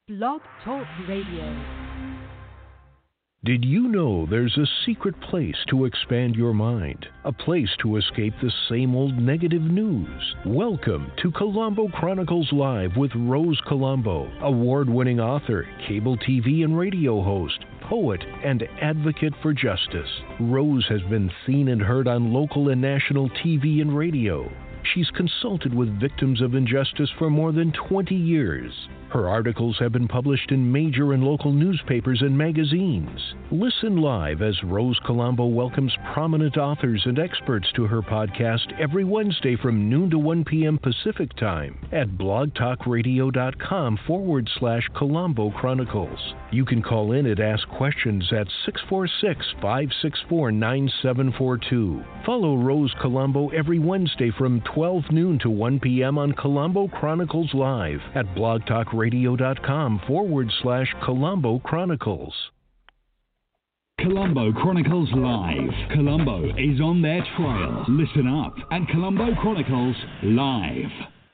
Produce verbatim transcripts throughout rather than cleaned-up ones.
Blog Talk Radio. Did you know there's a secret place to expand your mind? A place to escape the same old negative news? Welcome to Colombo Chronicles Live with Rose Colombo, award-winning author, cable T V and radio host, poet, and advocate for justice. Rose has been seen and heard on local and national T V and radio. She's consulted with victims of injustice for more than twenty years. Her articles have been published in major and local newspapers and magazines. Listen live as Rose Colombo welcomes prominent authors and experts to her podcast every Wednesday from noon to one p.m. Pacific Time at blogtalkradio.com forward slash Colombo Chronicles. You can call in and ask questions at six four six, five six four, nine seven four two. Follow Rose Colombo every Wednesday from twelve noon to one p.m. on Colombo Chronicles Live at blogtalkradio.com forward slash Colombo Chronicles. Colombo Chronicles Live. Colombo is on their trail. Listen up at Colombo Chronicles Live.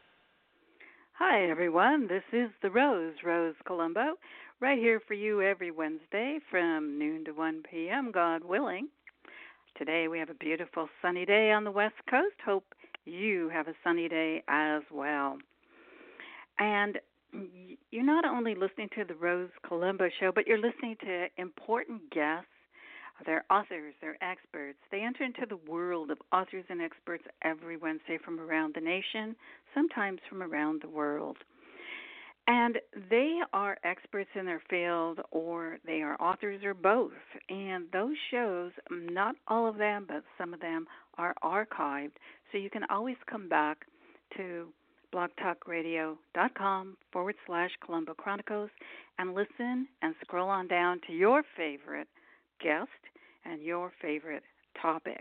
Hi, everyone. This is the Rose, Rose Colombo, right here for you every Wednesday from noon to one p.m., God willing. Today we have a beautiful sunny day on the West Coast. Hope you have a sunny day as well. And you're not only listening to the Rose Colombo Show, but you're listening to important guests. They're authors, they're experts. They enter into the world of authors and experts every Wednesday from around the nation, sometimes from around the world. And they are experts in their field, or they are authors, or both. And those shows, not all of them, but some of them are archived, so you can always come back to blogtalkradio.com forward slash Colombo Chronicles and listen and scroll on down to your favorite guest and your favorite topic.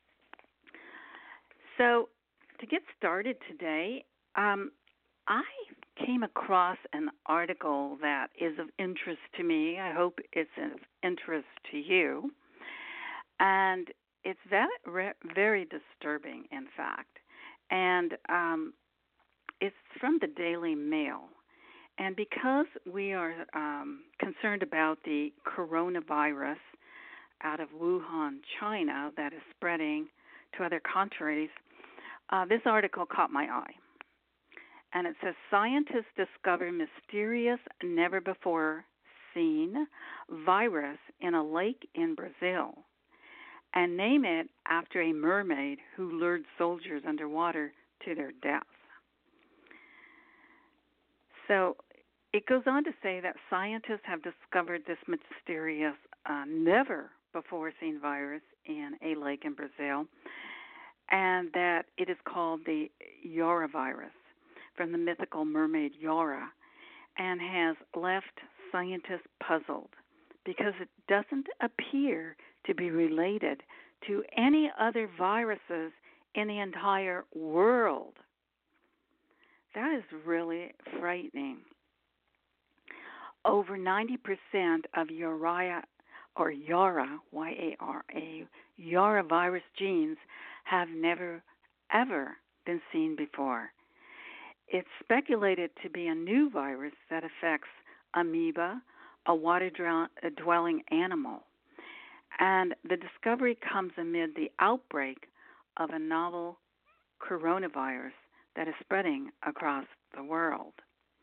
So to get started today, um, I came across an article that is of interest to me. I hope it's of interest to you. And it's very, very disturbing, in fact. And um, it's from the Daily Mail. And because we are um, concerned about the coronavirus out of Wuhan, China, that is spreading to other countries, uh, this article caught my eye. And it says, scientists discover mysterious, never-before-seen virus in a lake in Brazil and name it after a mermaid who lured soldiers underwater to their death. So it goes on to say that scientists have discovered this mysterious, uh, never-before-seen virus in a lake in Brazil, and that it is called the Yara virus, from the mythical mermaid Yara, and has left scientists puzzled because it doesn't appear to be related to any other viruses in the entire world. That is really frightening. Over ninety percent of Yara, or Yara, Y A R A, Yara virus genes have never, ever been seen before. It's speculated to be a new virus that affects amoeba, a water-dwelling animal. And the discovery comes amid the outbreak of a novel coronavirus that is spreading across the world.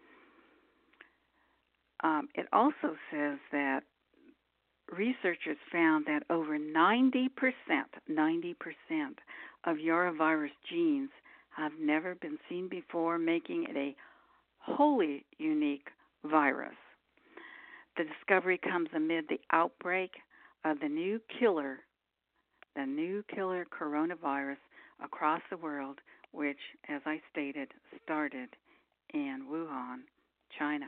Um, it also says that researchers found that over ninety percent, ninety percent of Yara virus genes have never been seen before, making it a wholly unique virus. The discovery comes amid the outbreak of the new killer, the new killer coronavirus across the world, which, as I stated, started in Wuhan, China.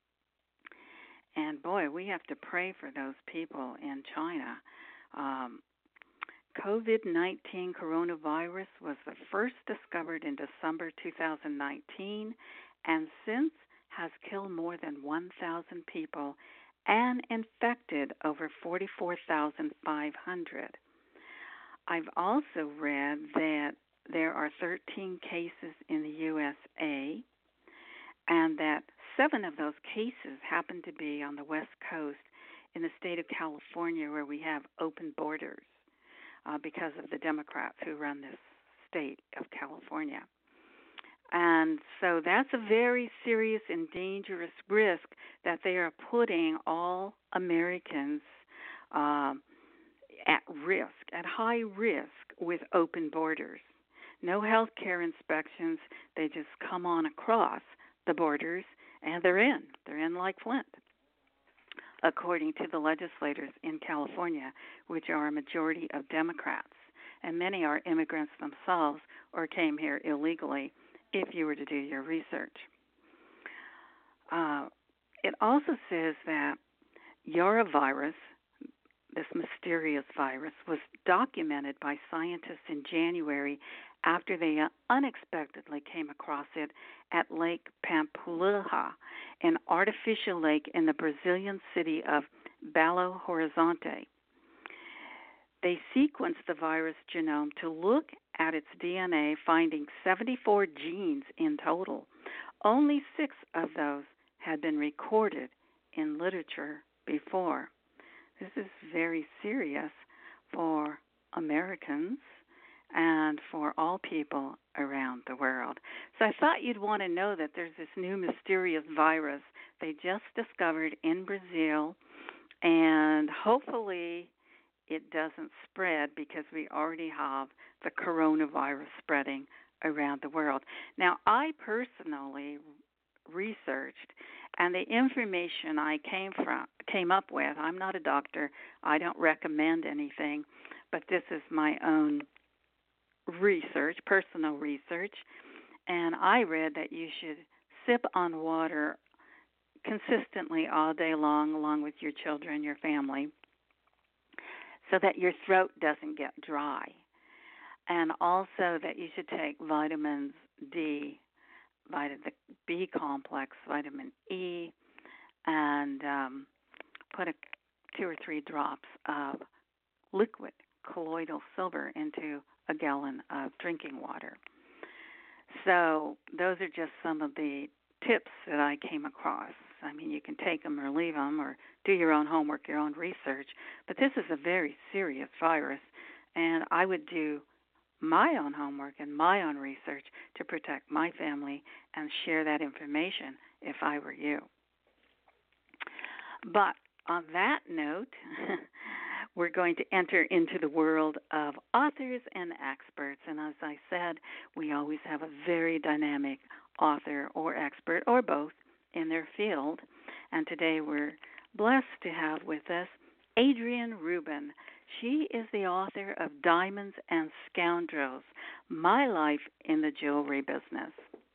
And boy, we have to pray for those people in China. Um, COVID nineteen coronavirus was the first discovered in December two thousand nineteen and since has killed more than one thousand people and infected over forty-four thousand five hundred. I've also read that there are thirteen cases in the U S A and that seven of those cases happen to be on the West Coast in the state of California, where we have open borders uh, because of the Democrats who run this state of California. And so that's a very serious and dangerous risk that they are putting all Americans um, at risk, at high risk with open borders. No health care inspections. They just come on across the borders and they're in. They're in like Flint, according to the legislators in California, which are a majority of Democrats. And many are immigrants themselves or came here illegally, if you were to do your research. Uh, it also says that Yaravirus, this mysterious virus, was documented by scientists in January after they unexpectedly came across it at Lake Pampulha, an artificial lake in the Brazilian city of Belo Horizonte. They sequenced the virus genome to look at its D N A, finding seventy-four genes in total. Only six of those had been recorded in literature before. This is very serious for Americans and for all people around the world. So I thought you'd want to know that there's this new mysterious virus they just discovered in Brazil, and hopefully it doesn't spread because we already have the coronavirus spreading around the world. Now, I personally researched, and the information I came from came up with, I'm not a doctor, I don't recommend anything, but this is my own research, personal research, and I read that you should sip on water consistently all day long, along with your children, your family, so that your throat doesn't get dry. And also that you should take vitamins D, vitamin the B complex, vitamin E, and um, put a, two or three drops of liquid colloidal silver into a gallon of drinking water. So those are just some of the tips that I came across. I mean, you can take them or leave them or do your own homework, your own research, but this is a very serious virus, and I would do my own homework and my own research to protect my family and share that information if I were you. But on that note, we're going to enter into the world of authors and experts, and as I said, we always have a very dynamic author or expert or both in their field, and today we're blessed to have with us Adrienne Rubin. She is the author of Diamonds and Scoundrels, My Life in the Jewelry Business.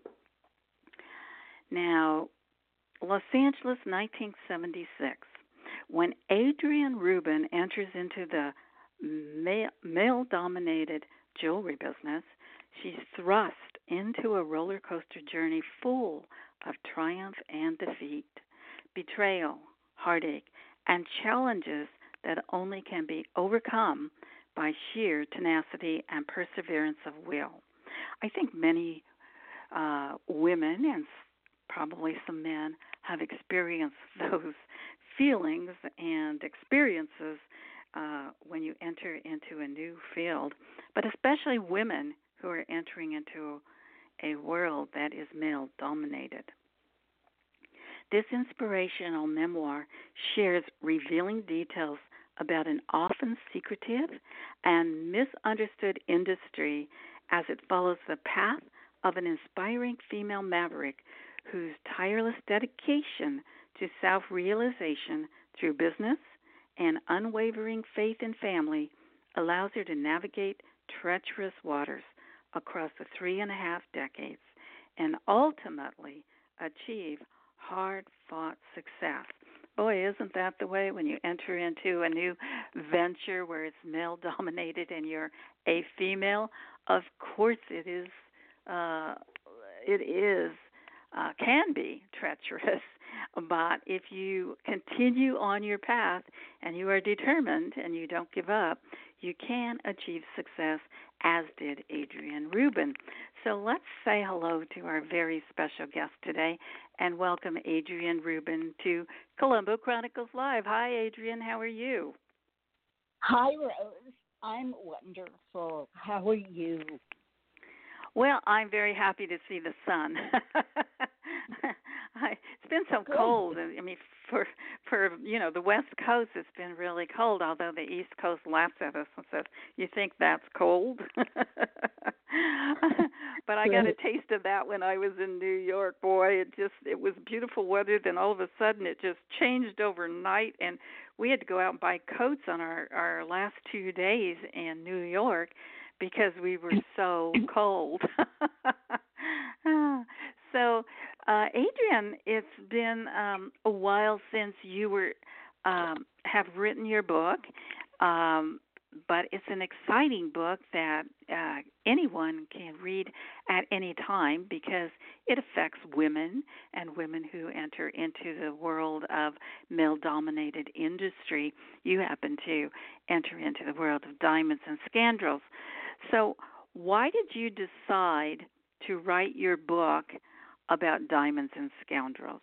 Now, Los Angeles, nineteen seventy-six. When Adrienne Rubin enters into the male-dominated jewelry business, she's thrust into a roller coaster journey full of triumph and defeat, betrayal, heartache, and challenges that only can be overcome by sheer tenacity and perseverance of will. I think many uh, women and probably some men have experienced those feelings and experiences uh, when you enter into a new field, but especially women who are entering into a world that is male-dominated. This inspirational memoir shares revealing details about an often secretive and misunderstood industry as it follows the path of an inspiring female maverick whose tireless dedication to self-realization through business and unwavering faith in family allows her to navigate treacherous waters across the three and a half decades and ultimately achieve hard-fought success. Boy, isn't that the way when you enter into a new venture where it's male-dominated and you're a female? Of course it is, uh, it is, uh, can be treacherous. But if you continue on your path and you are determined and you don't give up, you can achieve success, as did Adrienne Rubin. So let's say hello to our very special guest today and welcome Adrienne Rubin to Colombo Chronicles Live. Hi, Adrienne. How are you? Hi, Rose. I'm wonderful. How are you? Well, I'm very happy to see the sun. I, it's been so Good. cold. I mean, for for you know the West Coast, it's been really cold. Although the East Coast laughs at us and says, "You think that's cold?" But I got a taste of that when I was in New York. Boy, it just it was beautiful weather. Then all of a sudden, it just changed overnight, and we had to go out and buy coats on our our last two days in New York because we were so cold. So, uh, Adrienne, it's been um, a while since you were um, have written your book, um, but it's an exciting book that uh, anyone can read at any time because it affects women and women who enter into the world of male-dominated industry. You happen to enter into the world of diamonds and scandals. So why did you decide to write your book about diamonds and scoundrels?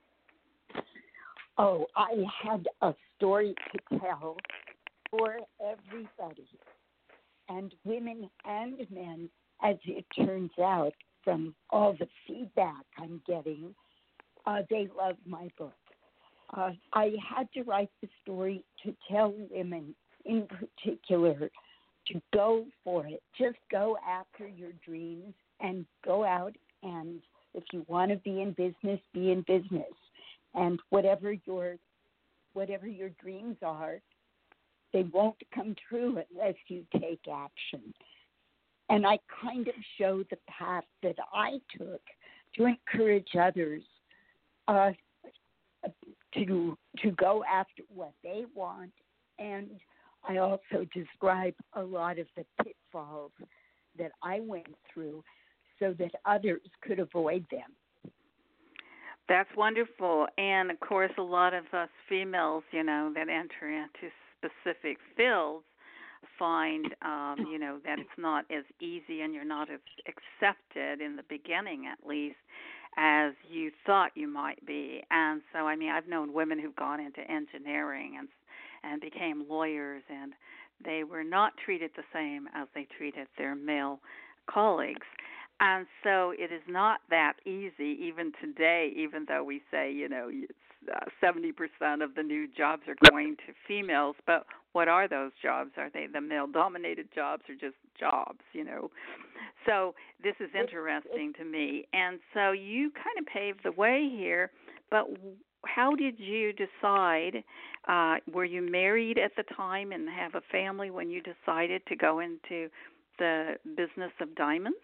Oh, I had a story to tell for everybody, and women and men, as it turns out from all the feedback I'm getting, uh, they love my book. Uh, I had to write the story to tell women in particular to go for it. Just go after your dreams and go out, and if you want to be in business, be in business. And whatever your whatever your dreams are, they won't come true unless you take action. And I kind of show the path that I took to encourage others uh, to to go after what they want. And I also describe a lot of the pitfalls that I went through so that others could avoid them. That's wonderful. And, of course, a lot of us females, you know, that enter into specific fields find, um, you know, that it's not as easy and you're not as accepted in the beginning, at least, as you thought you might be. And so, I mean, I've known women who've gone into engineering and and became lawyers, and they were not treated the same as they treated their male colleagues. And so it is not that easy even today, even though we say, you know, it's, uh, seventy percent of the new jobs are going to females. But what are those jobs? Are they the male-dominated jobs or just jobs, you know? So this is interesting to me. And so you kind of paved the way here, but how did you decide? Uh, were you married at the time and have a family when you decided to go into the business of diamonds?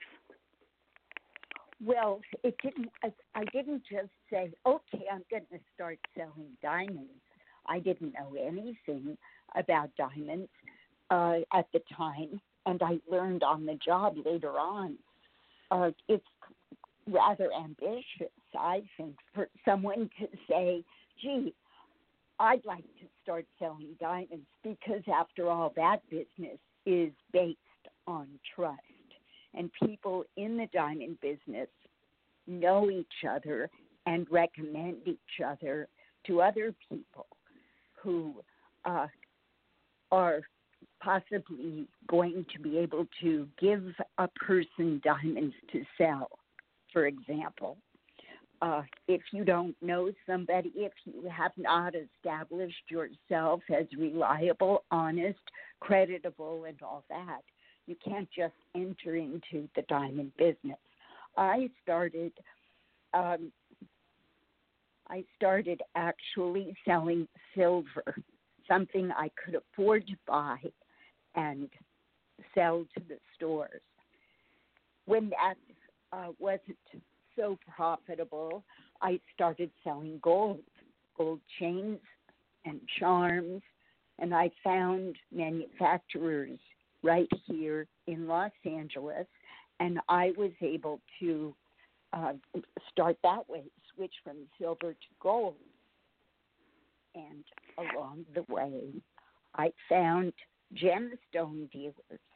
Well, it didn't. I, I didn't just say, "Okay, I'm going to start selling diamonds." I didn't know anything about diamonds uh, at the time, and I learned on the job later on. Uh, it's rather ambitious, I think, for someone to say, "Gee, I'd like to start selling diamonds," because after all, that business is based on trust. And people in the diamond business know each other and recommend each other to other people who uh, are possibly going to be able to give a person diamonds to sell. For example, uh, if you don't know somebody, if you have not established yourself as reliable, honest, creditable, and all that, you can't just enter into the diamond business. I started, um, I started actually selling silver, something I could afford to buy and sell to the stores. When that uh, wasn't so profitable, I started selling gold, gold chains and charms, and I found manufacturers right here in Los Angeles, and I was able to uh, start that way, switch from silver to gold. And along the way, I found gemstone dealers,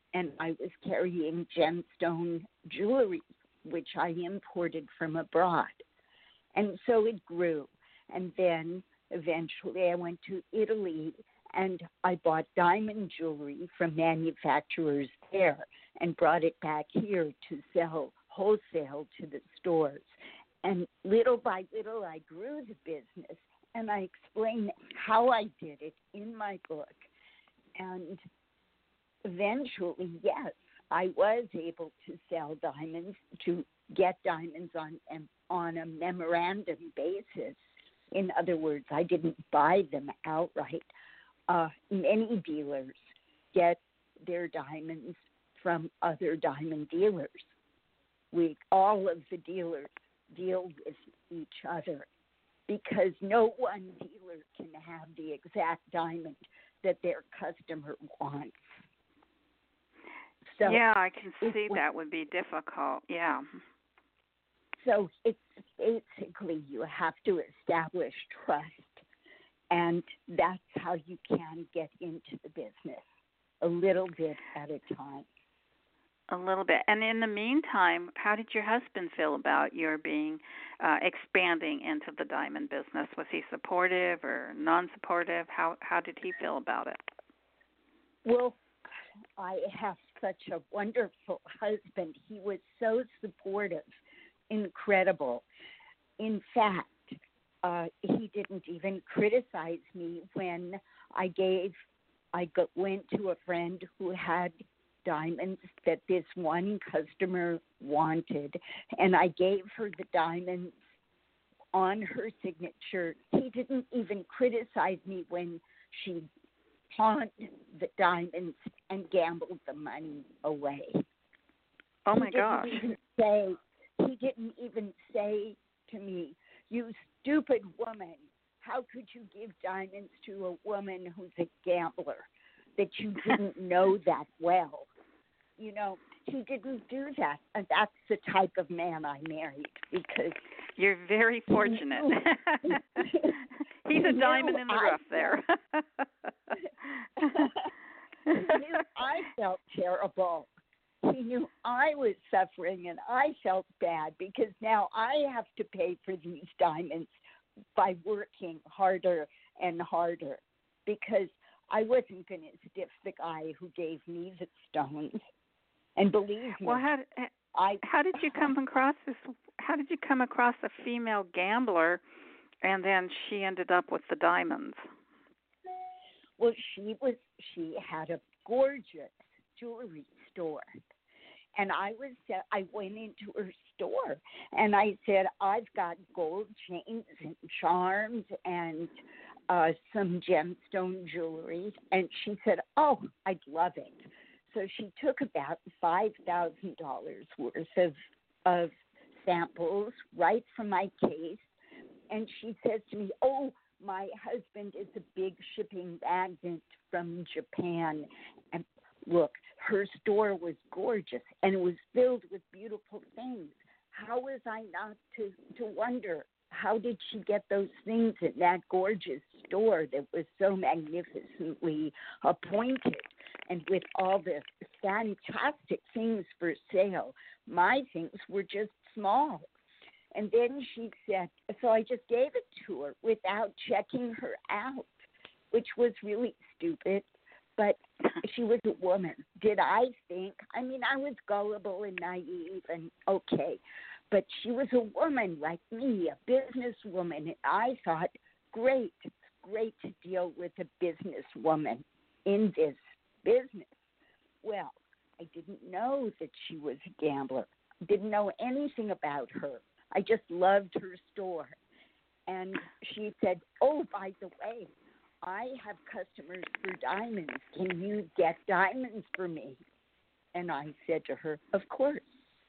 and I was carrying gemstone jewelry, which I imported from abroad. And so it grew. And then eventually I went to Italy and I bought diamond jewelry from manufacturers there and brought it back here to sell wholesale to the stores. And little by little I grew the business, and I explained how I did it in my book. And eventually, yes, I was able to sell diamonds, to get diamonds on on a memorandum basis. In other words, I didn't buy them outright. Uh, many dealers get their diamonds from other diamond dealers. We all of the dealers deal with each other because no one dealer can have the exact diamond that their customer wants. So yeah, I can see it, that would be difficult. Yeah. So it's basically you have to establish trust, and that's how you can get into the business, a little bit at a time. A little bit. And in the meantime, how did your husband feel about your being uh, expanding into the diamond business? Was he supportive or non-supportive? How how did he feel about it? Well, I have such a wonderful husband. He was so supportive, incredible. In fact, uh, he didn't even criticize me when I gave, I go, went to a friend who had diamonds that this one customer wanted, and I gave her the diamonds on her signature. He didn't even criticize me when she pawned the diamonds and gambled the money away. Oh my he gosh. Didn't even say, he didn't even say to me, "You stupid woman, how could you give diamonds to a woman who's a gambler, that you didn't know that well?" You know, he didn't do that. And that's the type of man I married because... You're very fortunate. He's a diamond in the I rough there. He knew I felt terrible. He knew I was suffering, and I felt bad because now I have to pay for these diamonds by working harder and harder because I wasn't going to stiff the guy who gave me the stones. And believe me, well, how, I, how did you come across this? How did you come across a female gambler, and then she ended up with the diamonds? Well, she was. She had a gorgeous jewelry store, and I was. I went into her store, and I said, "I've got gold chains and charms and uh, some gemstone jewelry," and she said, "Oh, I'd love it." So she took about five thousand dollars worth of of samples right from my case, and she says to me, "Oh, my husband is a big shipping magnet from Japan." And look, her store was gorgeous, and it was filled with beautiful things. How was I not to, to wonder, how did she get those things in that gorgeous store that was so magnificently appointed and with all the fantastic things for sale? My things were just small. And then she said, so I just gave it to her without checking her out, which was really stupid. But she was a woman. Did I think? I mean, I was gullible and naive and okay. But she was a woman like me, a businesswoman. And I thought, great, great to deal with a businesswoman in this business. Well, I didn't know that she was a gambler. Didn't know anything about her. I just loved her store. And she said, "Oh, by the way, I have customers for diamonds. Can you get diamonds for me?" And I said to her, "Of course."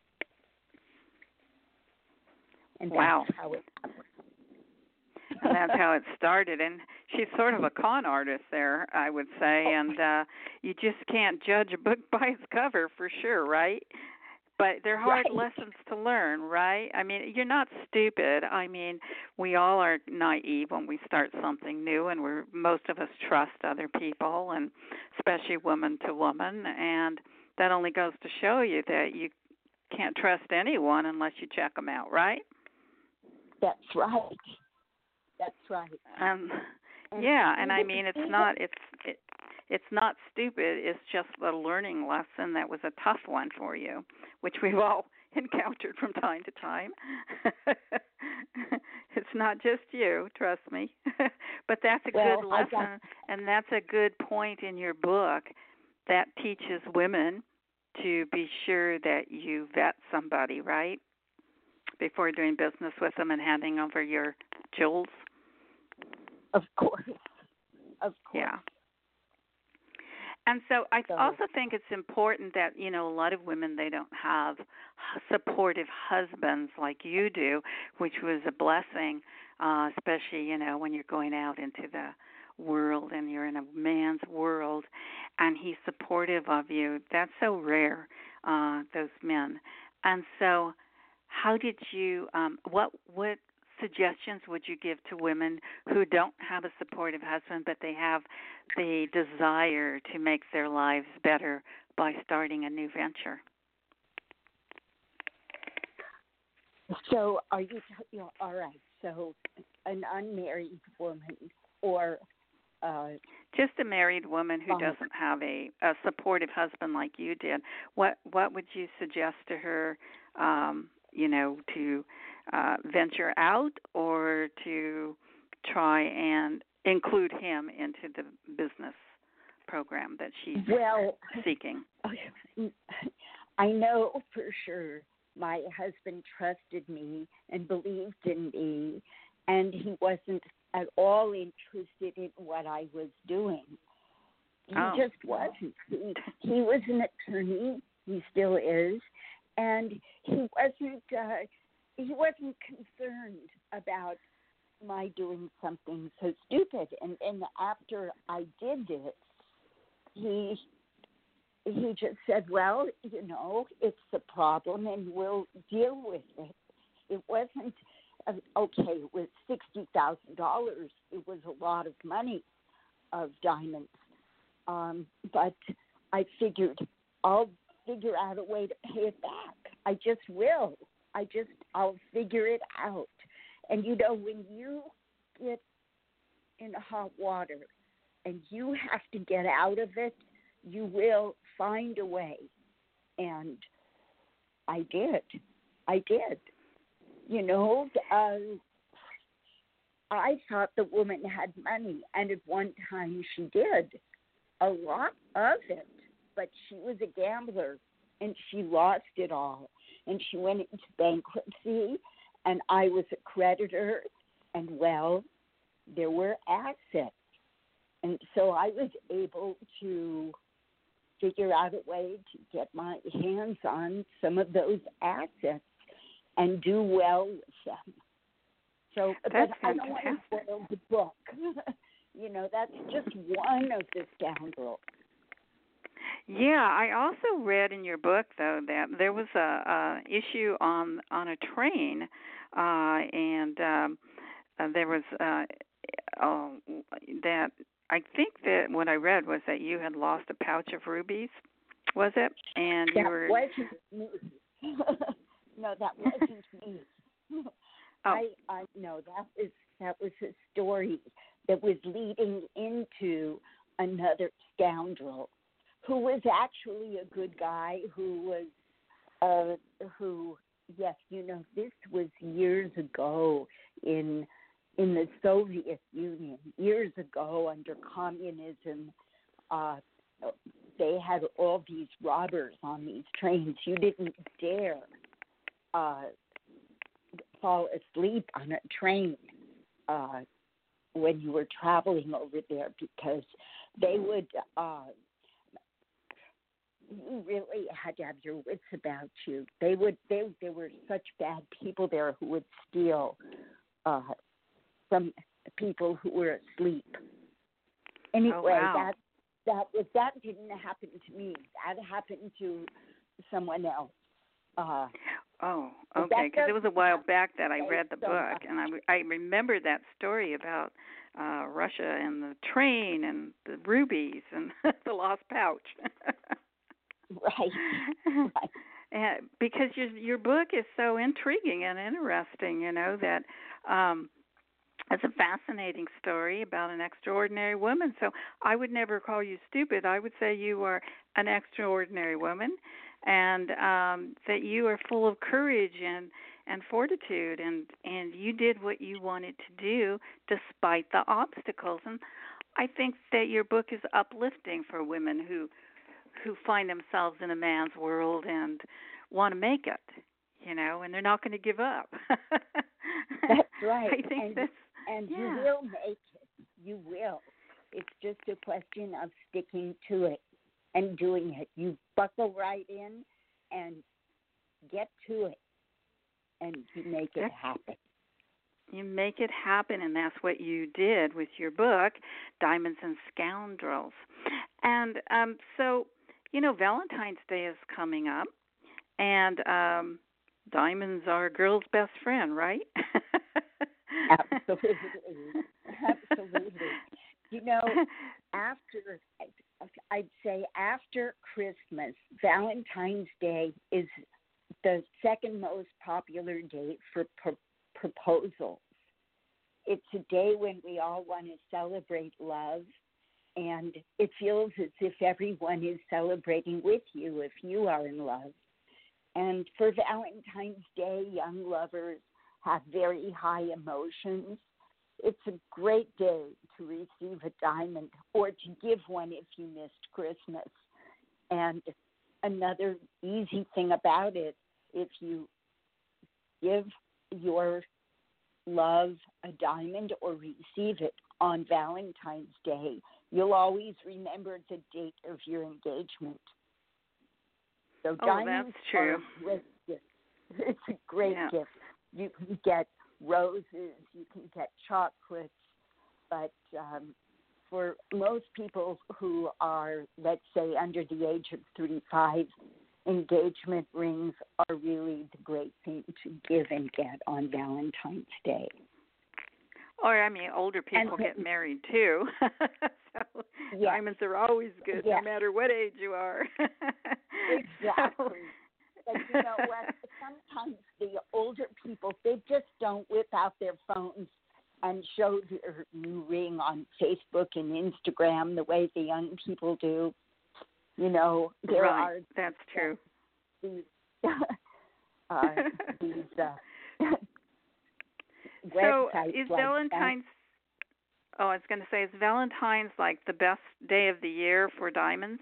And that's wow. how it happened. And that's how it started. And she's sort of a con artist there, I would say. And uh, you just can't judge a book by its cover for sure, right? But they're hard Right. lessons to learn, right? I mean, you're not stupid. I mean, we all are naive when we start something new, and we're most of us trust other people, and especially woman to woman. And that only goes to show you that you can't trust anyone unless you check them out, right? That's right. That's right. Um, And yeah, and I even- mean, it's even- not it's it, it's not stupid. It's just a learning lesson that was a tough one for you, which we've all encountered from time to time. It's not just you, trust me. But that's a Well, good I got- lesson, and that's a good point in your book that teaches women to be sure that you vet somebody, right? Before doing business with them and handing over your jewels. Of course. Of course. Yeah. And so I So- also think it's important that, you know, a lot of women, they don't have supportive husbands like you do, which was a blessing, uh, especially, you know, when you're going out into the world and you're in a man's world and he's supportive of you. That's so rare, uh, those men. And so how did you, um, what, what suggestions would you give to women who don't have a supportive husband, but they have the desire to make their lives better by starting a new venture? So are you, you know, all right, so an unmarried woman or uh, just a married woman who Fine. doesn't have a, a supportive husband like you did, what what would you suggest to her, um, you know, to uh, venture out or to try and include him into the business program that she's well, seeking? I know for sure my husband trusted me and believed in me, and he wasn't at all interested in what I was doing. He Oh. just wasn't. He, he was an attorney. He still is, and he wasn't. Uh, he wasn't concerned about my doing something so stupid. And and after I did this, he he just said, "Well, you know, it's a problem, and we'll deal with it." It wasn't. Uh, okay, it was sixty thousand dollars. It was a lot of money of diamonds. Um, but I figured I'll figure out a way to pay it back. I just will. I just, I'll figure it out. And, you know, when you get in hot water and you have to get out of it, you will find a way. And I did. I did. You know, uh, I thought the woman had money, and at one time she did, a lot of it, but she was a gambler, and she lost it all, and she went into bankruptcy, and I was a creditor, and, well, there were assets, and so I was able to figure out a way to get my hands on some of those assets and do well with them. So, That's but I don't want to spoil the book. You know, that's just one of the scoundrels. Yeah, I also read in your book though that there was a, a issue on on a train, uh, and um, uh, there was uh, uh, that I think that what I read was that you had lost a pouch of rubies, was it? And That you were wasn't me. No, that wasn't me. oh. I, I no, that was that was a story that was leading into another scoundrel who was actually a good guy who was uh who yes, you know, this was years ago in in the Soviet Union, years ago under communism. Uh they had all these robbers on these trains. You didn't dare uh fall asleep on a train uh, when you were traveling over there because they would, uh, you really had to have your wits about you. They would, they, there were such bad people there who would steal uh, from people who were asleep. Anyway, Oh, wow. that that was that didn't happen to me. That happened to someone else. Uh, Oh, But okay. that Because it was a while doesn't back that I say read the so book, much. and I, I remember that story about uh, Russia and the train and the rubies and the lost pouch. Right. Right. And because your your book is so intriguing and interesting, you know that um, it's a fascinating story about an extraordinary woman. So I would never call you stupid. I would say you are an extraordinary woman, and um, that you are full of courage and and fortitude, and and you did what you wanted to do despite the obstacles. And I think that your book is uplifting for women who who find themselves in a man's world and want to make it, you know, and they're not going to give up. That's right. I think and, that's and yeah. you will make it. You will. It's just a question of sticking to it and doing it. You buckle right in and get to it, and you make it happen. You make it happen, and that's what you did with your book, Diamonds and Scoundrels. And um, so, you know, Valentine's Day is coming up, and um, diamonds are a girl's best friend, right? Absolutely. Absolutely. You know, after, I'd say after Christmas, Valentine's Day is the second most popular date for pro- proposals. It's a day when we all want to celebrate love, and it feels as if everyone is celebrating with you if you are in love. And for Valentine's Day, young lovers have very high emotions. It's a great day to receive a diamond or to give one if you missed Christmas. And another easy thing about it, if you give your love a diamond or receive it on Valentine's Day, you'll always remember the date of your engagement. So oh, diamonds that's true. are a great gift. It's a great yeah. gift. You can get roses, you can get chocolates, but um, for most people who are, let's say, under the age of thirty-five, engagement rings are really the great thing to give and get on Valentine's Day. Or, I mean, older people and, get married, too. So yes. diamonds are always good, yes. no matter what age you are. Exactly. So. But you know what? Sometimes the older people, they just don't whip out their phones and show their new ring on Facebook and Instagram the way the young people do. You know, there right. are that's true. These, uh, these uh, so websites is like Valentine's? That. Oh, I was going to say, is Valentine's like the best day of the year for diamonds?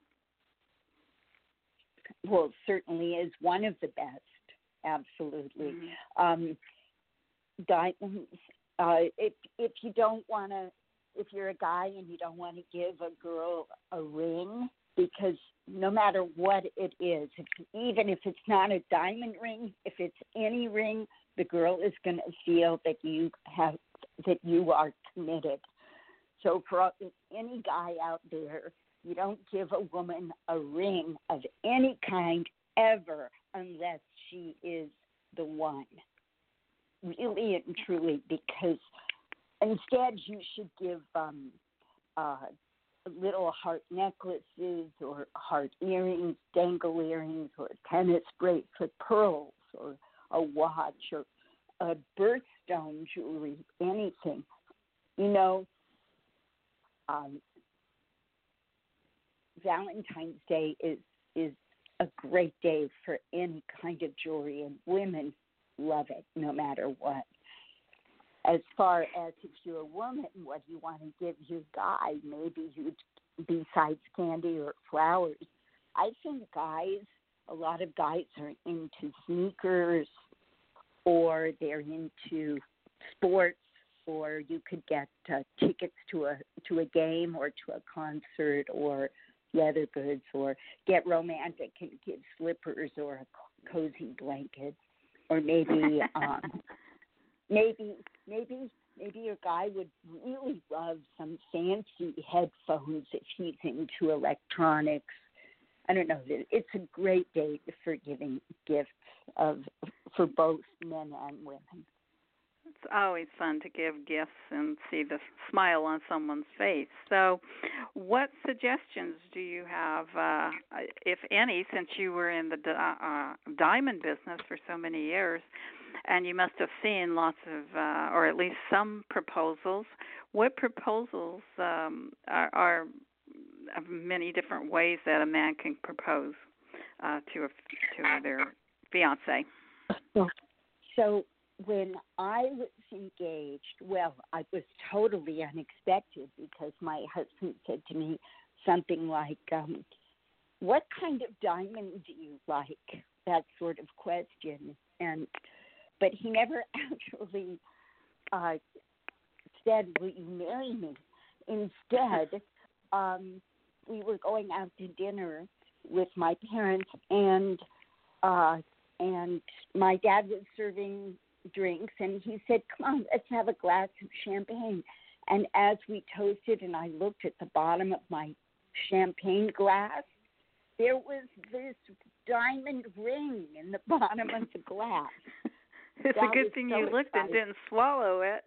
Well, it certainly is one of the best. Absolutely. Mm-hmm. Um, diamonds. Uh, if if you don't want to, if you're a guy and you don't want to give a girl a ring, because no matter what it is, if, even if it's not a diamond ring, if it's any ring, the girl is going to feel that you have that you are committed. So for any guy out there, you don't give a woman a ring of any kind ever unless she is the one. Really and truly, because instead you should give um, uh, little heart necklaces or heart earrings, dangle earrings, or tennis bracelet, pearls, or a watch, or a birthstone jewelry, anything. You know, um, Valentine's Day is is a great day for any kind of jewelry, and women love it no matter what. As far as if you're a woman, what you want to give your guy, maybe you'd, besides candy or flowers. I think guys, a lot of guys are into sneakers, or they're into sports, or you could get uh, tickets to a to a game or to a concert, or leather goods, or get romantic and give slippers or a cozy blanket, or maybe um, maybe maybe maybe your guy would really love some fancy headphones if he's into electronics. I don't know. It's a great day for giving gifts of for both men and women. It's always fun to give gifts and see the smile on someone's face. So, what suggestions do you have, uh, if any, since you were in the uh, diamond business for so many years, and you must have seen lots of, uh, or at least some proposals? What proposals um, are, are of many different ways that a man can propose uh, to a, to their fiance? So, so when I was engaged, well, I was totally unexpected because my husband said to me something like, um, what kind of diamond do you like? That sort of question. And but he never actually uh, said, will you marry me? Instead, um, we were going out to dinner with my parents, and uh, and my dad was serving drinks, and he said, come on, let's have a glass of champagne. And as we toasted and I looked at the bottom of my champagne glass, there was this diamond ring in the bottom of the glass. It's that a good thing so you looked exciting. and didn't swallow it.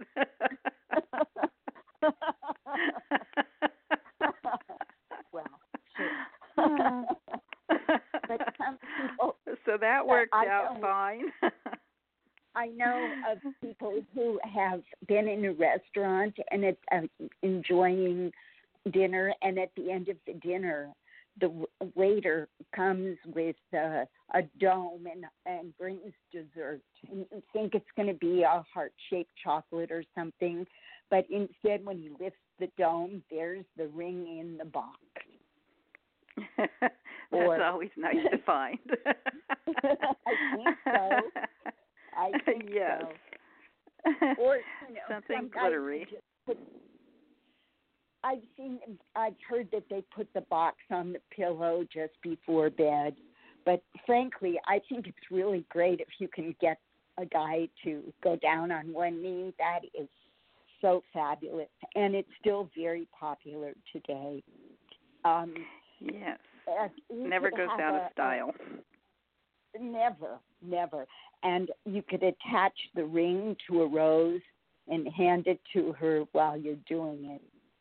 Well, sure. But some people, so that worked I out know, fine. I know of people who have been in a restaurant and it's uh, enjoying dinner, and at the end of the dinner, the w- waiter comes with uh, a dome and and brings dessert. And you think it's going to be a heart-shaped chocolate or something, but instead, when he lifts the dome, there's the ring in the box. That's or, always nice to find. I think so. I think yes. so. Or you know, something some guys glittery. just put, I've seen, I've heard that they put the box on the pillow just before bed. But frankly, I think it's really great if you can get a guy to go down on one knee. That is so fabulous, and it's still very popular today. Um, yes, you never could goes have out a, of style. A, never, never. And you could attach the ring to a rose and hand it to her while you're doing it.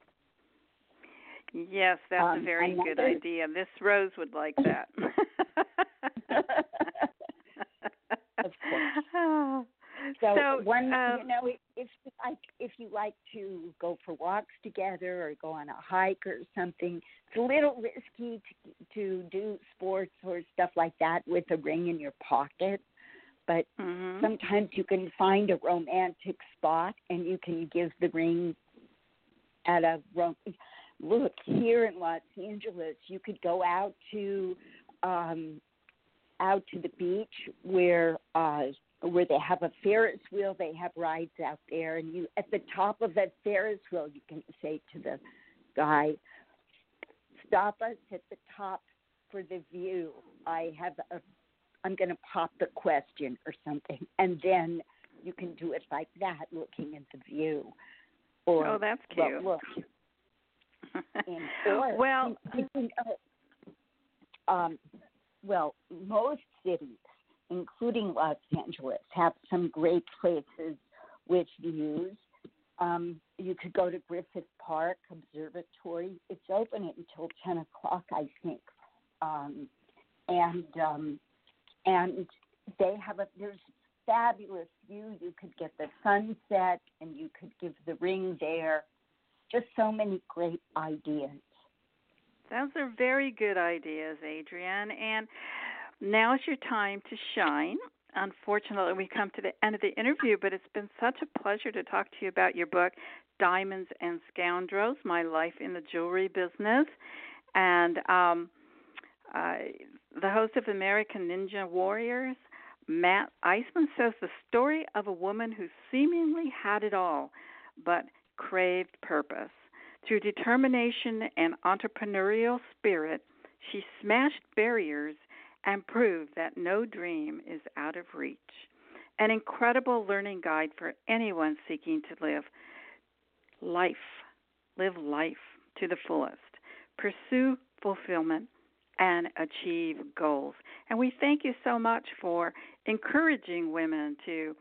Yes, that's um, a very another... good idea. This Rose would like that. Of course. So, so one, um, you know, if you like, if you like to go for walks together or go on a hike or something, it's a little risky to, to do sports or stuff like that with a ring in your pocket. But mm-hmm. sometimes you can find a romantic spot and you can give the ring at a rom- look here in Los Angeles. You could go out to um, out to the beach where. Uh, where they have a Ferris wheel, they have rides out there, and you at the top of that Ferris wheel, you can say to the guy, stop us at the top for the view. I have a, I'm going to pop the question or something, and then you can do it like that, looking at the view. Or, oh, that's cute. Well, look. and, or, well, you can, uh, um, well, most cities, including Los Angeles, have some great places with views. Um, you could go to Griffith Park Observatory. It's open until ten o'clock, I think. Um, and um, and they have a there's fabulous view. You could get the sunset, and you could give the ring there. Just so many great ideas. Those are very good ideas, Adrienne. And now's your time to shine. Unfortunately, we come to the end of the interview, but it's been such a pleasure to talk to you about your book, Diamonds and Scoundrels, My Life in the Jewelry Business. And um, uh, the host of American Ninja Warriors, Matt Eisman, says the story of a woman who seemingly had it all, but craved purpose. Through determination and entrepreneurial spirit, she smashed barriers and proved that no dream is out of reach. An incredible learning guide for anyone seeking to live life, live life to the fullest, pursue fulfillment, and achieve goals. And we thank you so much for encouraging women to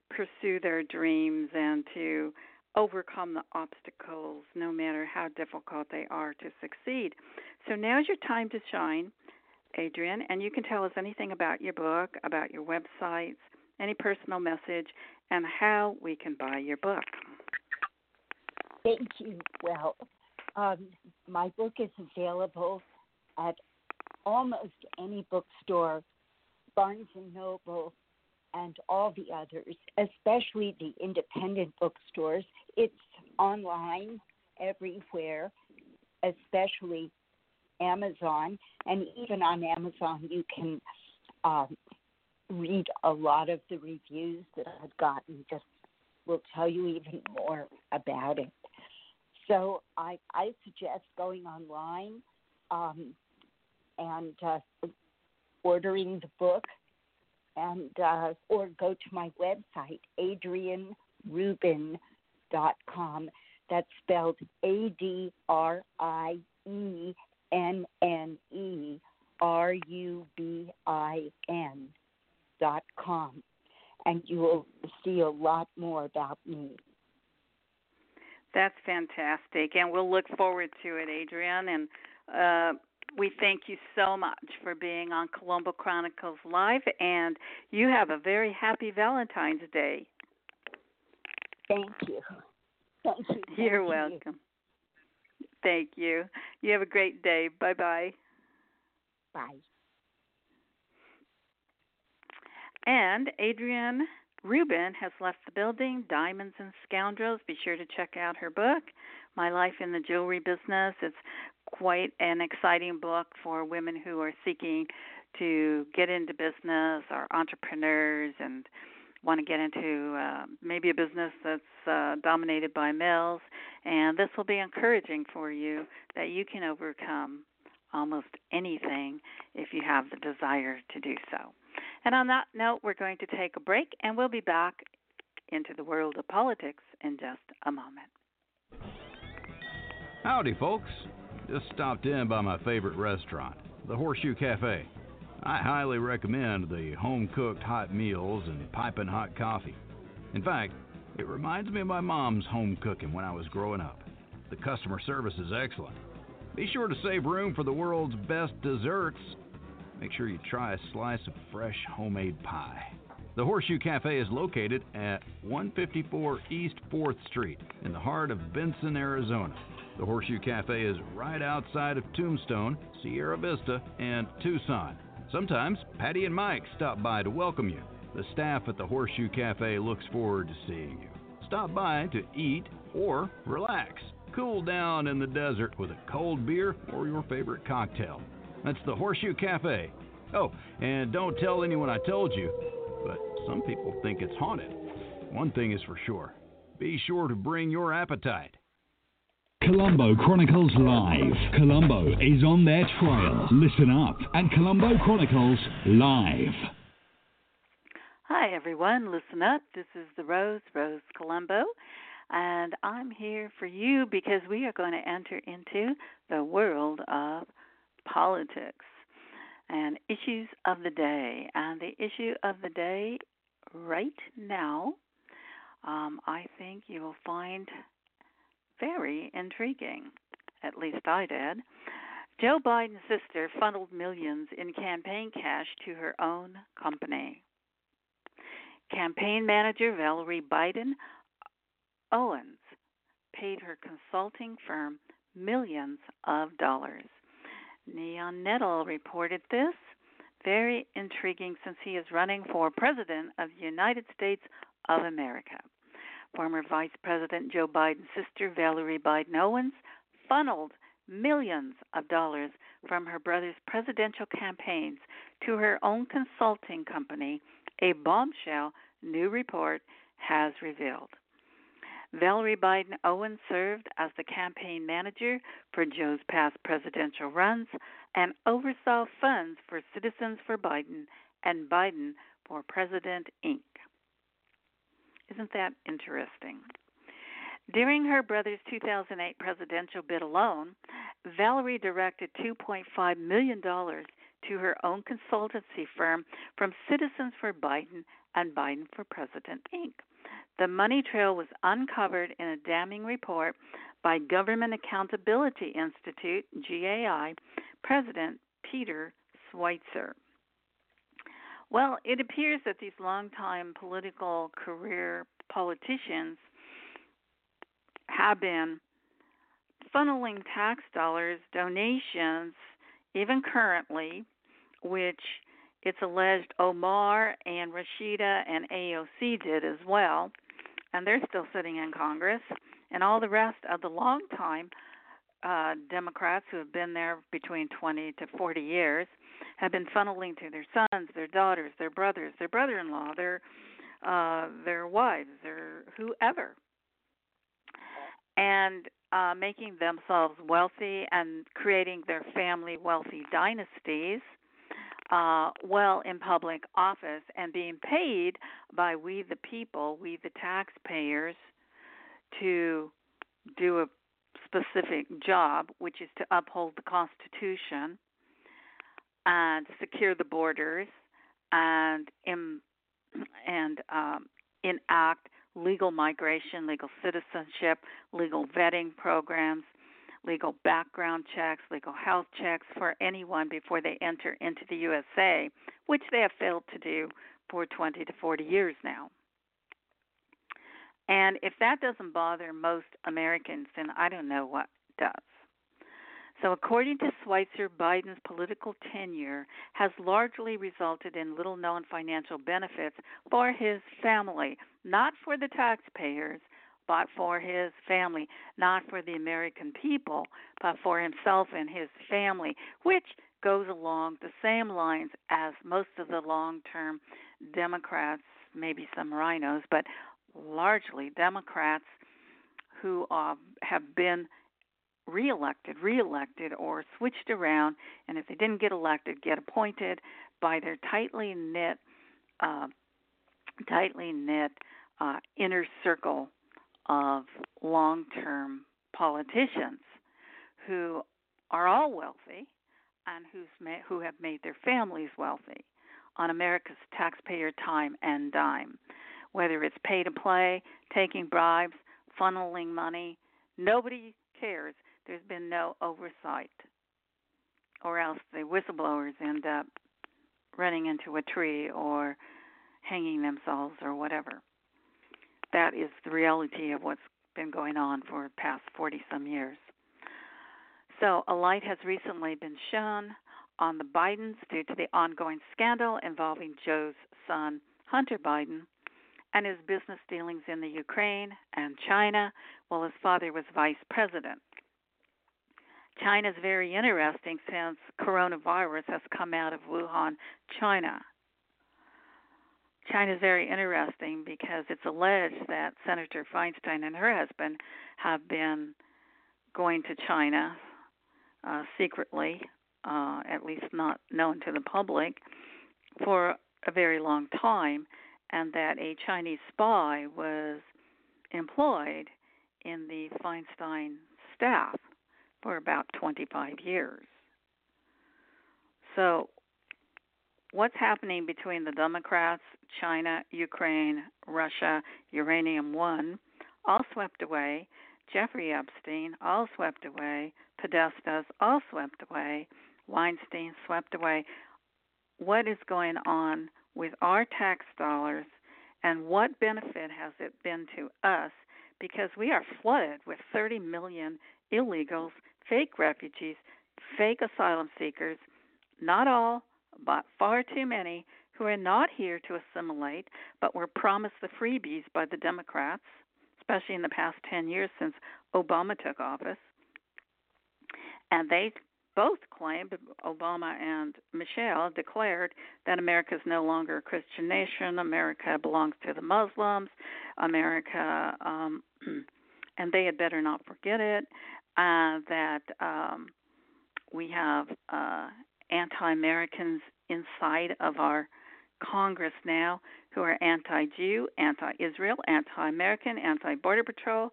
pursue their dreams and to overcome the obstacles, no matter how difficult they are, to succeed. So now's your time to shine, Adrienne, and you can tell us anything about your book, about your websites, any personal message, and how we can buy your book. Thank you. Well, um, my book is available at almost any bookstore, Barnes and Noble, and all the others, especially the independent bookstores. It's online everywhere, especially Amazon. And even on Amazon, you can um, read a lot of the reviews that I've gotten. Just will tell you even more about it. So I, I suggest going online um, and uh, ordering the book, and uh, or go to my website, adrienne rubin dot com. That's spelled A D R I E N N E R U B I N dot com. And you will see a lot more about me. That's fantastic, and we'll look forward to it, Adrienne. And uh, we thank you so much for being on Colombo Chronicles Live, and you have a very happy Valentine's Day. Thank you. Thank you. Thank You're you. welcome. Thank you. You have a great day. Bye-bye. Bye. And Adrienne Rubin has left the building, Diamonds and Scoundrels. Be sure to check out her book, My Life in the Jewelry Business. It's quite an exciting book for women who are seeking to get into business, or entrepreneurs, and want to get into uh, maybe a business that's uh, dominated by males. And this will be encouraging for you that you can overcome almost anything if you have the desire to do so. And on that note, we're going to take a break, and we'll be back into the world of politics in just a moment. Howdy, folks. Just stopped in by my favorite restaurant, the Horseshoe Cafe. I highly recommend the home-cooked hot meals and piping hot coffee. In fact, it reminds me of my mom's home cooking when I was growing up. The customer service is excellent. Be sure to save room for the world's best desserts. Make sure you try a slice of fresh homemade pie. The Horseshoe Cafe is located at one fifty-four East fourth Street in the heart of Benson, Arizona. The Horseshoe Cafe is right outside of Tombstone, Sierra Vista, and Tucson. Sometimes Patty and Mike stop by to welcome you. The staff at the Horseshoe Cafe looks forward to seeing you. Stop by to eat or relax. Cool down in the desert with a cold beer or your favorite cocktail. That's the Horseshoe Cafe. Oh, and don't tell anyone I told you, but some people think it's haunted. One thing is for sure. Be sure to bring your appetite. Colombo Chronicles Live. Colombo is on their trail. Listen up at Colombo Chronicles Live. Hi, everyone. Listen up. This is the Rose, Rose Colombo, and I'm here for you because we are going to enter into the world of politics and issues of the day. And the issue of the day right now, um, I think you will find very intriguing. At least I did. Joe Biden's sister funneled millions in campaign cash to her own company. Campaign manager Valerie Biden Owens paid her consulting firm millions of dollars. Neon Nettle reported this. Very intriguing, since he is running for President of the United States of America. Former Vice President Joe Biden's sister, Valerie Biden Owens, funneled millions of dollars from her brother's presidential campaigns to her own consulting company, a bombshell new report has revealed. Valerie Biden Owens served as the campaign manager for Joe's past presidential runs and oversaw funds for Citizens for Biden and Biden for President, Incorporated. Isn't that interesting? During her brother's two thousand eight presidential bid alone, Valerie directed two point five million dollars to her own consultancy firm from Citizens for Biden and Biden for President, Incorporated. The money trail was uncovered in a damning report by Government Accountability Institute, G A I, President Peter Schweizer. Well, it appears that these longtime political career politicians have been funneling tax dollars, donations, even currently, which it's alleged Omar and Rashida and A O C did as well, and they're still sitting in Congress, and all the rest of the longtime uh, Democrats who have been there between twenty to forty years have been funneling to their sons, their daughters, their brothers, their brother-in-law, their uh, their wives, their whoever, and uh, making themselves wealthy and creating their family wealthy dynasties uh, well in public office and being paid by we the people, we the taxpayers, to do a specific job, which is to uphold the Constitution and secure the borders and in, and um, enact legal migration, legal citizenship, legal vetting programs, legal background checks, legal health checks for anyone before they enter into the U S A, which they have failed to do for twenty to forty years now. And if that doesn't bother most Americans, then I don't know what does. So according to Schweizer, Biden's political tenure has largely resulted in little-known financial benefits for his family, not for the taxpayers, but for his family, not for the American people, but for himself and his family, which goes along the same lines as most of the long-term Democrats, maybe some rhinos, but largely Democrats who uh, have been reelected, reelected, or switched around, and if they didn't get elected, get appointed by their tightly knit, uh, tightly knit uh, inner circle of long-term politicians who are all wealthy and who's ma- who have made their families wealthy on America's taxpayer time and dime. Whether it's pay to play, taking bribes, funneling money, nobody cares. There's been no oversight, or else the whistleblowers end up running into a tree or hanging themselves or whatever. That is the reality of what's been going on for the past forty-some years. So a light has recently been shown on the Bidens due to the ongoing scandal involving Joe's son, Hunter Biden, and his business dealings in the Ukraine and China while his father was vice president. China is very interesting since coronavirus has come out of Wuhan, China. China is very interesting because it's alleged that Senator Feinstein and her husband have been going to China uh, secretly, uh, at least not known to the public, for a very long time, and that a Chinese spy was employed in the Feinstein staff for about twenty-five years. So what's happening between the Democrats, China, Ukraine, Russia, Uranium One, all swept away, Jeffrey Epstein, all swept away, Podestas, all swept away, Weinstein, swept away. What is going on with our tax dollars, and what benefit has it been to us? Because we are flooded with thirty million illegals, fake refugees, fake asylum seekers, not all, but far too many, who are not here to assimilate, but were promised the freebies by the Democrats, especially in the past ten years since Obama took office. And they both claimed, Obama and Michelle declared, that America is no longer a Christian nation. America belongs to the Muslims. America, um, and they had better not forget it, uh, that um, we have uh, anti-Americans inside of our Congress now who are anti-Jew, anti-Israel, anti-American, anti-Border Patrol,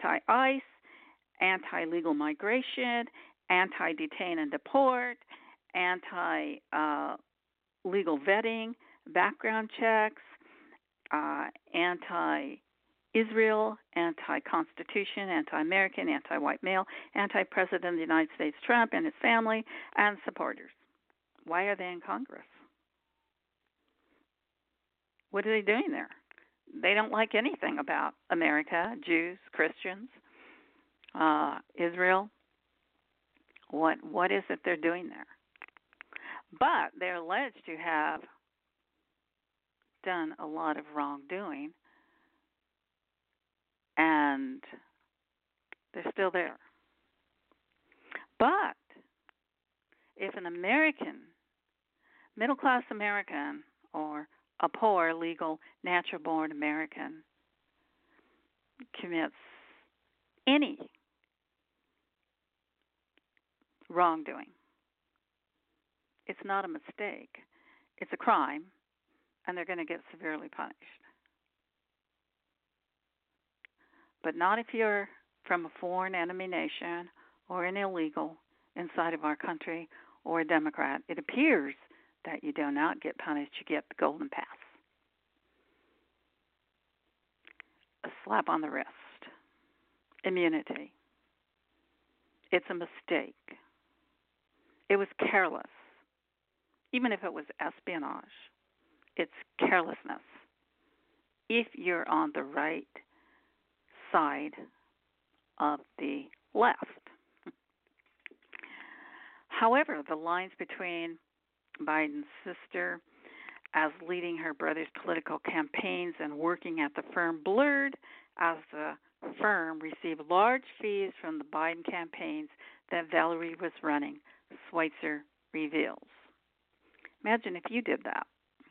anti-ICE, anti-legal migration, anti-detain and deport, anti uh, legal vetting, background checks, uh, anti Israel, anti Constitution, anti American, anti white male, anti President of the United States Trump and his family, and supporters. Why are they in Congress? What are they doing there? They don't like anything about America, Jews, Christians, uh, Israel. What what is it they're doing there? But they're alleged to have done a lot of wrongdoing, and they're still there. But if an American, middle-class American, or a poor, legal, natural-born American commits any wrongdoing, it's not a mistake. It's a crime, and they're going to get severely punished. But not if you're from a foreign enemy nation or an illegal inside of our country or a Democrat. It appears that you do not get punished. You get the golden pass. A slap on the wrist. Immunity. It's a mistake. It was careless. Even if it was espionage, it's carelessness. If you're on the right side of the left. However, the lines between Biden's sister as leading her brother's political campaigns and working at the firm blurred as the firm received large fees from the Biden campaigns that Valerie was running, Schweitzer reveals. Imagine if you did that.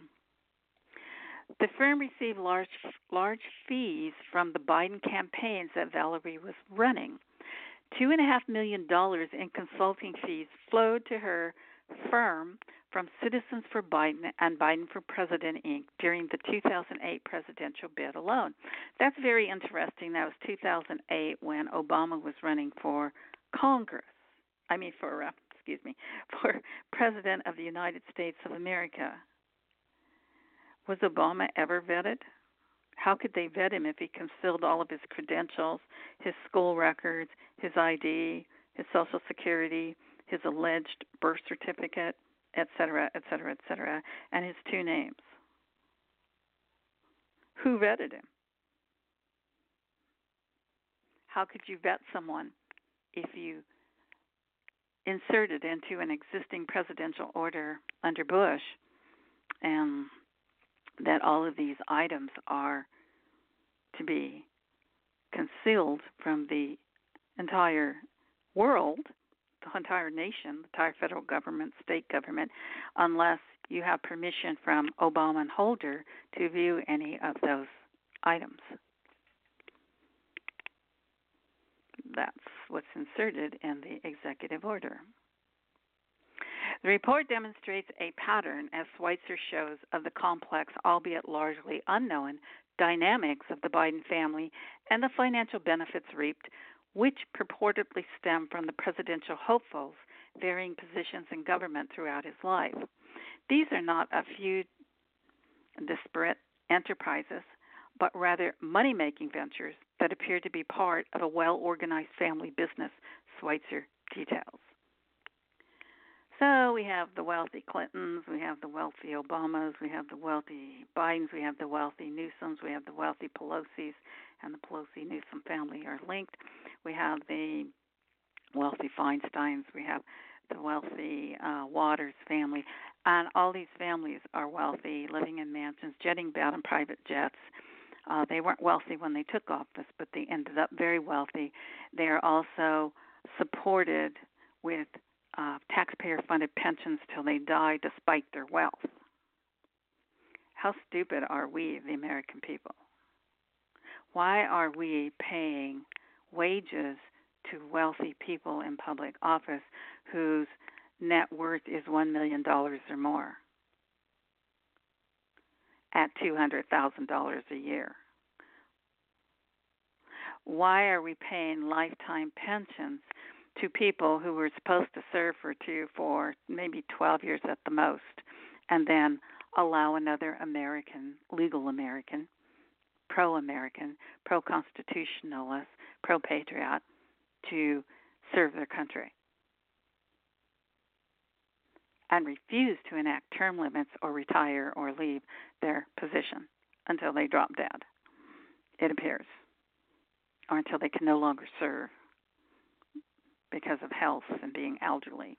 The firm received large large fees from the Biden campaigns that Valerie was running. Two and a half million dollars in consulting fees flowed to her firm from Citizens for Biden and Biden for President, Incorporated during the two thousand eight presidential bid alone. That's very interesting. That was two thousand eight when Obama was running for Congress. I mean, for, uh, excuse me, for President of the United States of America. Was Obama ever vetted? How could they vet him if he concealed all of his credentials, his school records, his I D, his Social Security, his alleged birth certificate, et cetera, et cetera, et cetera, and his two names? Who vetted him? How could you vet someone if you inserted into an existing presidential order under Bush and that all of these items are to be concealed from the entire world, the entire nation, the entire federal government, state government, unless you have permission from Obama and Holder to view any of those items. That's what's inserted in the executive order. The report demonstrates a pattern, as Schweitzer shows, of the complex, albeit largely unknown, dynamics of the Biden family and the financial benefits reaped, which purportedly stem from the presidential hopeful's varying positions in government throughout his life. These are not a few disparate enterprises, but rather money-making ventures that appear to be part of a well-organized family business, Schweitzer details. So we have the wealthy Clintons, we have the wealthy Obamas, we have the wealthy Bidens, we have the wealthy Newsoms, we have the wealthy Pelosi's, and the Pelosi-Newsom family are linked. We have the wealthy Feinsteins, we have the wealthy uh, Waters family, and all these families are wealthy, living in mansions, jetting about in private jets. Uh, they weren't wealthy when they took office, but they ended up very wealthy. They are also supported with uh, taxpayer-funded pensions till they die despite their wealth. How stupid are we, the American people? Why are we paying wages to wealthy people in public office whose net worth is one million dollars or more at two hundred thousand dollars a year? Why are we paying lifetime pensions to people who were supposed to serve for two, four, maybe twelve years at the most, and then allow another American, legal American, pro-American, pro-constitutionalist, pro-patriot to serve their country, and refuse to enact term limits or retire or leave their position until they drop dead, it appears, or until they can no longer serve because of health and being elderly,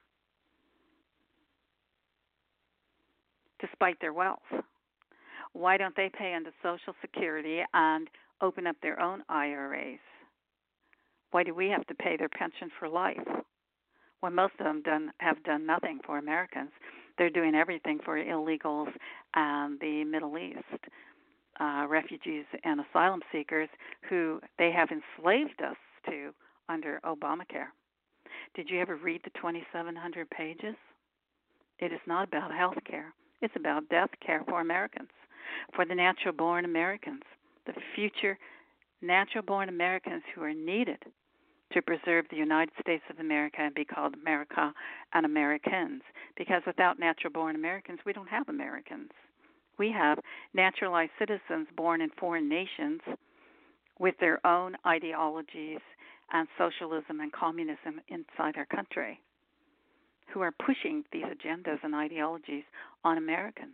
despite their wealth. Why don't they pay into Social Security and open up their own I R As? Why do we have to pay their pension for life? When most of them done, have done nothing for Americans. They're doing everything for illegals and the Middle East, uh, refugees and asylum seekers who they have enslaved us to under Obamacare. Did you ever read the twenty-seven hundred pages? It is not about health care. It's about death care for Americans, for the natural-born Americans, the future natural-born Americans who are needed to preserve the United States of America and be called America and Americans. Because without natural-born Americans, we don't have Americans. We have naturalized citizens born in foreign nations with their own ideologies and socialism and communism inside our country, who are pushing these agendas and ideologies on Americans.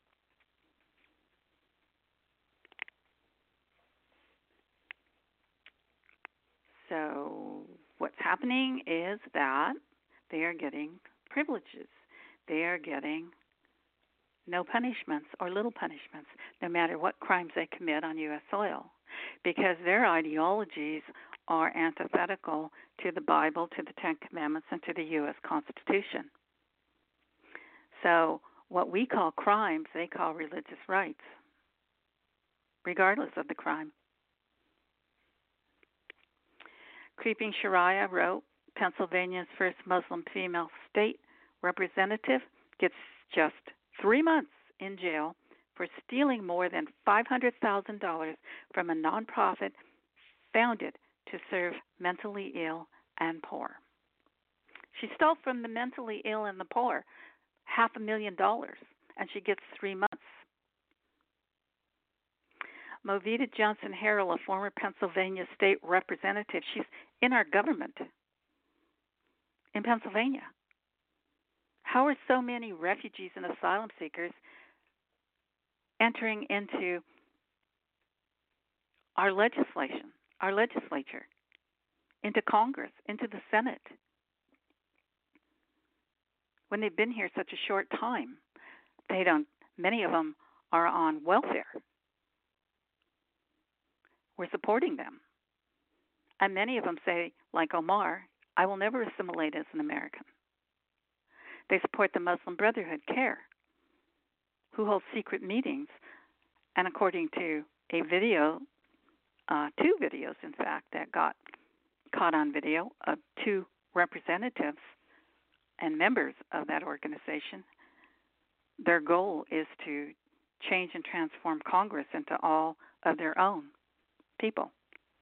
So what's happening is that they are getting privileges. They are getting no punishments or little punishments, no matter what crimes they commit on U S soil, because their ideologies are antithetical to the Bible, to the Ten Commandments, and to the U S Constitution. So what we call crimes, they call religious rights, regardless of the crime. Creeping Sharia wrote, Pennsylvania's first Muslim female state representative gets just three months in jail for stealing more than five hundred thousand dollars from a nonprofit founded to serve mentally ill and poor. She stole from the mentally ill and the poor half a million dollars, and she gets three months. Movita Johnson Harrell, a former Pennsylvania state representative, she's in our government in Pennsylvania. How are so many refugees and asylum seekers entering into our legislation, our legislature, into Congress, into the Senate, when they've been here such a short time? They don't. Many of them are on welfare. We're supporting them. And many of them say, like Omar, I will never assimilate as an American. They support the Muslim Brotherhood, CARE, who holds secret meetings. And according to a video, uh, two videos, in fact, that got caught on video of two representatives and members of that organization, their goal is to change and transform Congress into all of their own people.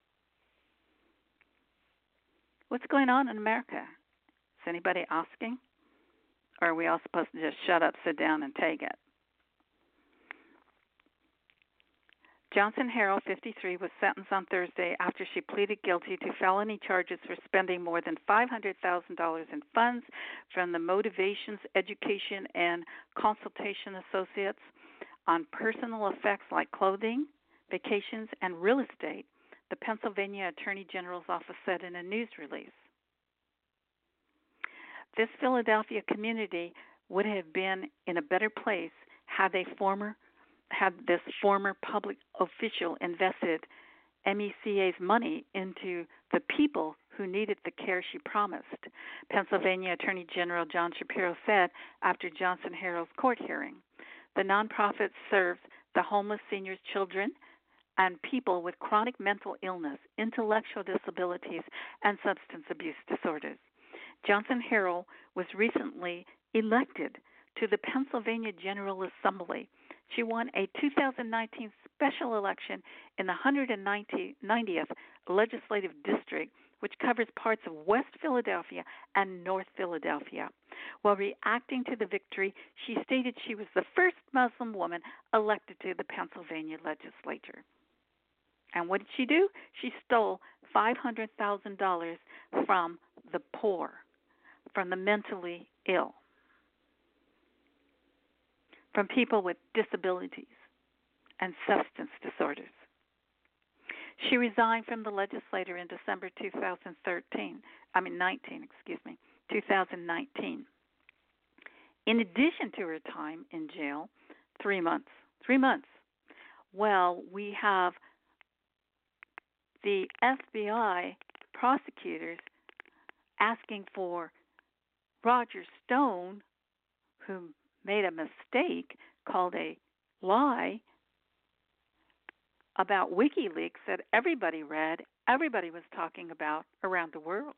What's going on in America? Is anybody asking? Or are we all supposed to just shut up, sit down, and take it? Johnson Harrell, fifty-three, was sentenced on Thursday after she pleaded guilty to felony charges for spending more than five hundred thousand dollars in funds from the Motivations, Education, and Consultation Associates on personal effects like clothing, vacations, and real estate, the Pennsylvania Attorney General's office said in a news release. This Philadelphia community would have been in a better place had they former had this former public official invested M E C A's money into the people who needed the care she promised, Pennsylvania Attorney General John Shapiro said after Johnson Harrell's court hearing. The nonprofit serves the homeless, seniors, children, and people with chronic mental illness, intellectual disabilities, and substance abuse disorders. Johnson Harrell was recently elected to the Pennsylvania General Assembly. She won a two thousand nineteen special election in the one hundred ninetieth Legislative District, which covers parts of West Philadelphia and North Philadelphia. While reacting to the victory, she stated she was the first Muslim woman elected to the Pennsylvania legislature. And what did she do? She stole five hundred thousand dollars from the poor, from the mentally ill, from people with disabilities and substance disorders. She resigned from the legislature in December two thousand thirteen, I mean nineteen, excuse me, two thousand nineteen. In addition to her time in jail, three months, three months, well, we have the F B I prosecutors asking for Roger Stone, who made a mistake, called a lie about WikiLeaks that everybody read, everybody was talking about around the world.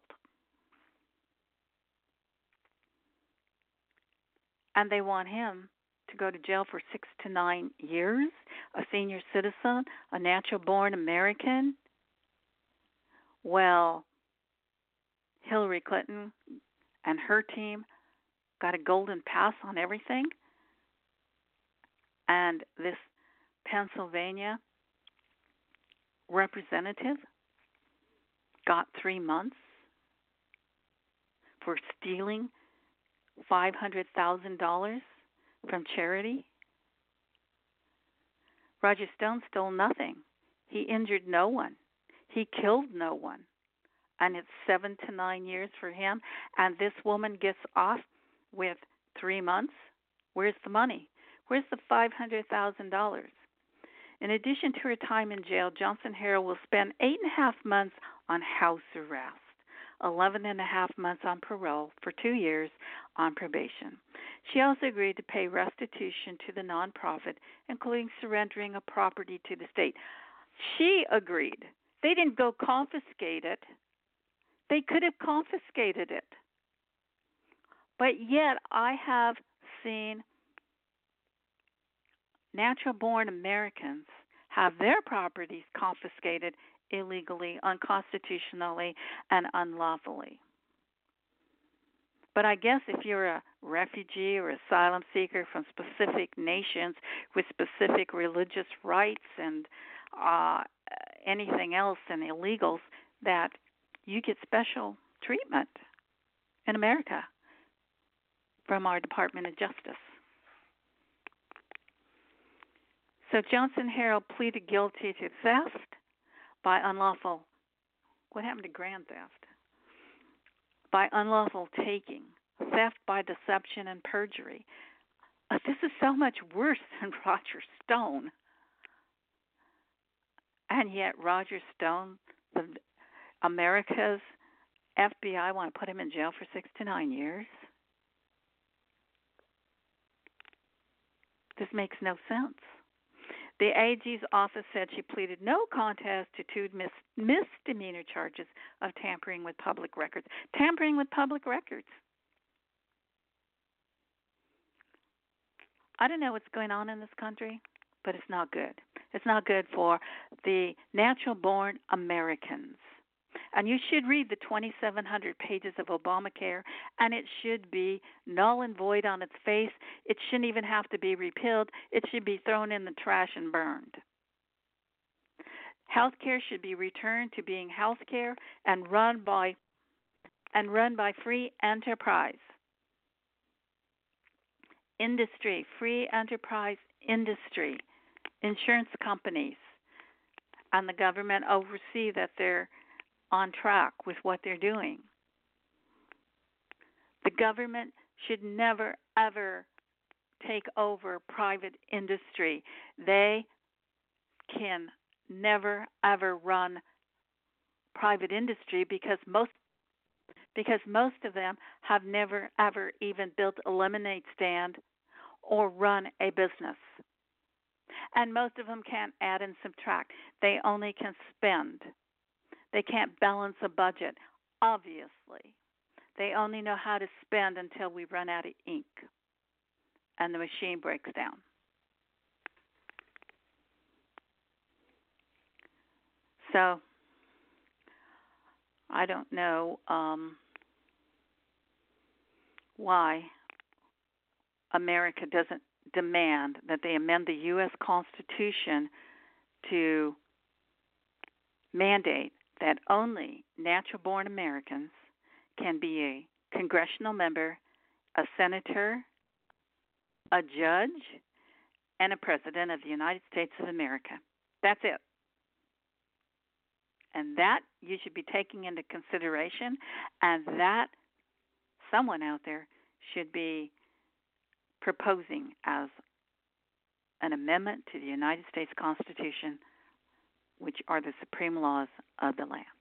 And they want him to go to jail for six to nine years, a senior citizen, a natural-born American. Well, Hillary Clinton and her team got a golden pass on everything. And this Pennsylvania representative got three months for stealing five hundred thousand dollars from charity. Roger Stone stole nothing. He injured no one. He killed no one. And it's seven to nine years for him. And this woman gets off with three months. Where's the money? Where's the five hundred thousand dollars? In addition to her time in jail, Johnson Harrell will spend eight and a half months on house arrest, eleven and a half months on parole for two years on probation. She also agreed to pay restitution to the nonprofit, including surrendering a property to the state. She agreed. They didn't go confiscate it. They could have confiscated it. But yet I have seen natural-born Americans have their properties confiscated illegally, unconstitutionally, and unlawfully. But I guess if you're a refugee or asylum seeker from specific nations with specific religious rights and uh, anything else and illegals, that you get special treatment in America from our Department of Justice. So Johnson Harrell pleaded guilty to theft by unlawful, what happened to grand theft? By unlawful taking, theft by deception and perjury. Uh, this is so much worse than Roger Stone. And yet Roger Stone, the, America's F B I, want to put him in jail for six to nine years? This makes no sense. The A G's office said she pleaded no contest to two mis- misdemeanor charges of tampering with public records. Tampering with public records. I don't know what's going on in this country, but it's not good. It's not good for the natural-born Americans. And you should read the twenty-seven hundred pages of Obamacare, and it should be null and void on its face. It shouldn't even have to be repealed. It should be thrown in the trash and burned. Healthcare should be returned to being healthcare and run by and run by free enterprise. Industry, free enterprise industry, insurance companies, and the government oversee that they're on track with what they're doing. The government should never, ever take over private industry. They can never, ever run private industry because most because most of them have never, ever even built a lemonade stand or run a business. And most of them can't add and subtract. They only can spend. They can't balance a budget, obviously. They only know how to spend until we run out of ink and the machine breaks down. So I don't know um, why America doesn't demand that they amend the U S Constitution to mandate that only natural-born Americans can be a congressional member, a senator, a judge, and a president of the United States of America. That's it. And that you should be taking into consideration, and that someone out there should be proposing as an amendment to the United States Constitution, which are the supreme laws of the land.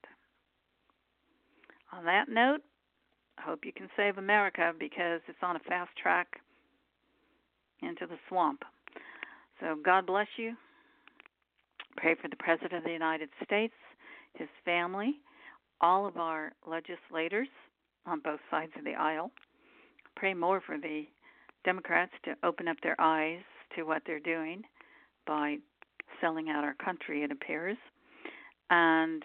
On that note, I hope you can save America because it's on a fast track into the swamp. So God bless you. Pray for the President of the United States, his family, all of our legislators on both sides of the aisle. Pray more for the Democrats to open up their eyes to what they're doing by selling out our country, it appears. And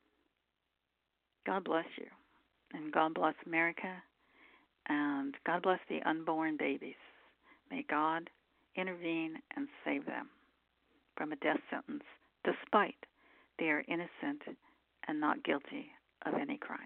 God bless you. And God bless America. And God bless the unborn babies. May God intervene and save them from a death sentence, despite they are innocent and not guilty of any crimes.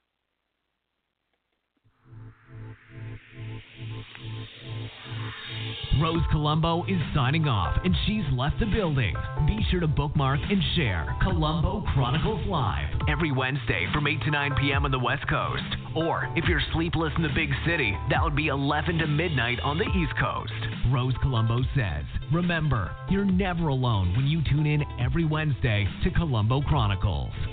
Rose Colombo is signing off, and she's left the building. Be sure to bookmark and share Colombo Chronicles Live every Wednesday from eight to nine p.m. on the West Coast. Or, if you're sleepless in the big city, that would be eleven to midnight on the East Coast. Rose Colombo says, remember, you're never alone when you tune in every Wednesday to Colombo Chronicles.